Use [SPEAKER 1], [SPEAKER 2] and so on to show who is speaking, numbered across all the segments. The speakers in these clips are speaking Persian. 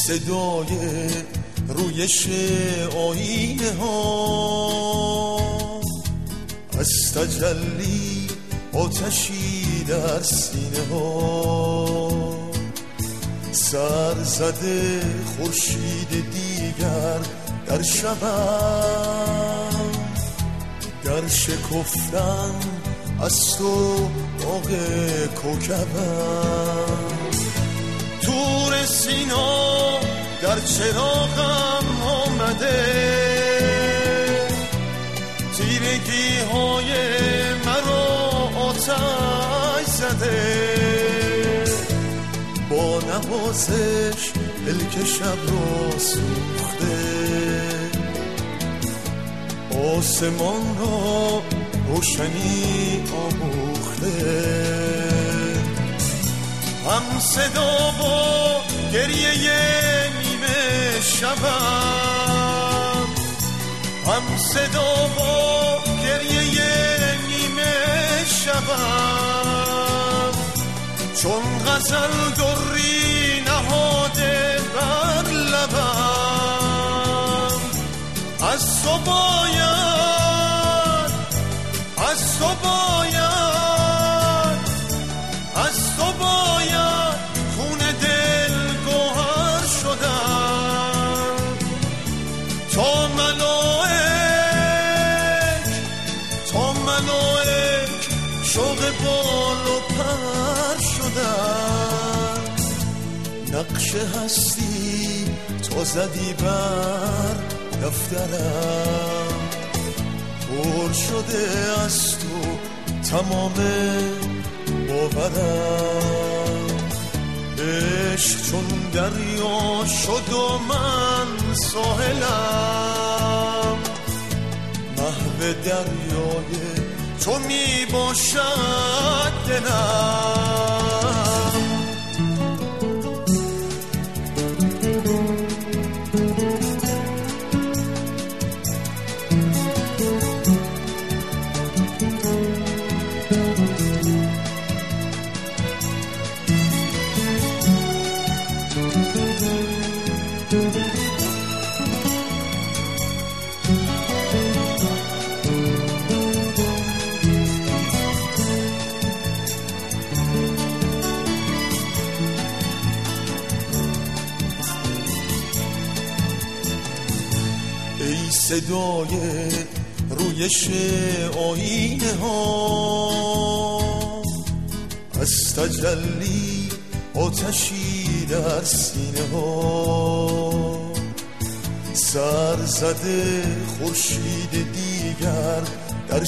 [SPEAKER 1] صدای رویش آینه ها، از تجلی آتشی در سینه ها، سر زده خورشید دیگر در شبم، در شکفتن از تو باغ کوکبم، تور سینا در چراغم آمده، تیرگی های مرا آتش زده، با نوازش دل شب را سوخته، آسمان را روشنی آموخته، هم صدا با گریه نیمه شبم، هم صدا با گریه نیمه شبم، چون غزل دری نهاده بر لبم، از تو باید، از تو باید، از تو باید خون دل گوهر شدم، تا ملائک، تا ملائک شوق بال و پر شدم، نقش هستی تو زدی بر دفترم، پر شده از تو تمام باورم، عشق چون دریا شد و من ساحلم، محو دریای تو می باشد دلم. ای صدای رویش آینه ها، از تجلی آتشی در سینه ها، سر زده خورشید دیگر در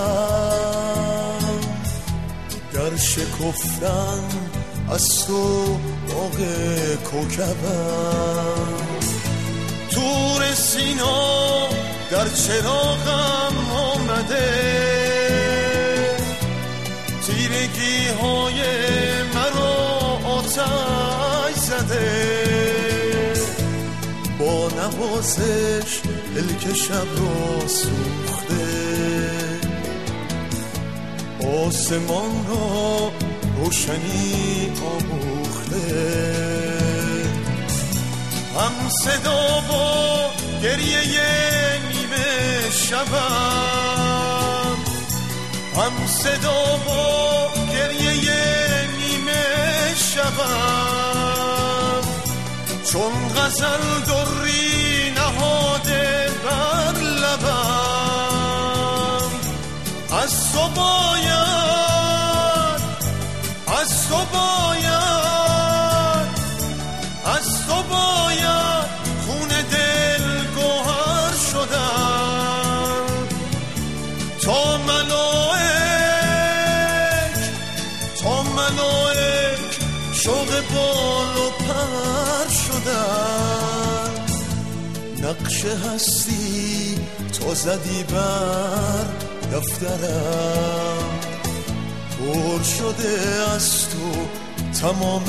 [SPEAKER 1] شبم، در شکفتن از تو باغ کوکبم، تور سینا در چراغم آمده، تیرگی های مرا آتش زده، با نوازش دل شب را سوخته، آسمان را روشنی آموخته، هم صدا با گریه نیمه شبم، هم صدا با گریه نیمه شبم، چون غزل دری نهاده بر لبم، از تو باید، از تو باید، از تو باید خون دل گوهر شدم، تا ملائک، تا ملائک شوق بال و پر شدم، نقش هستی تو زدی بر دفترم، پر شده از تو تمام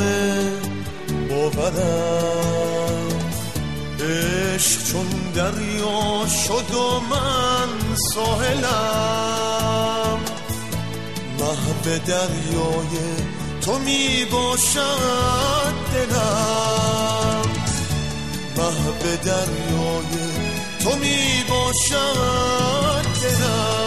[SPEAKER 1] باورم، عشق چون دریا شد و من ساحلم، محو دریای تو می باشد دلم. محو دریای تو می باشد دلم.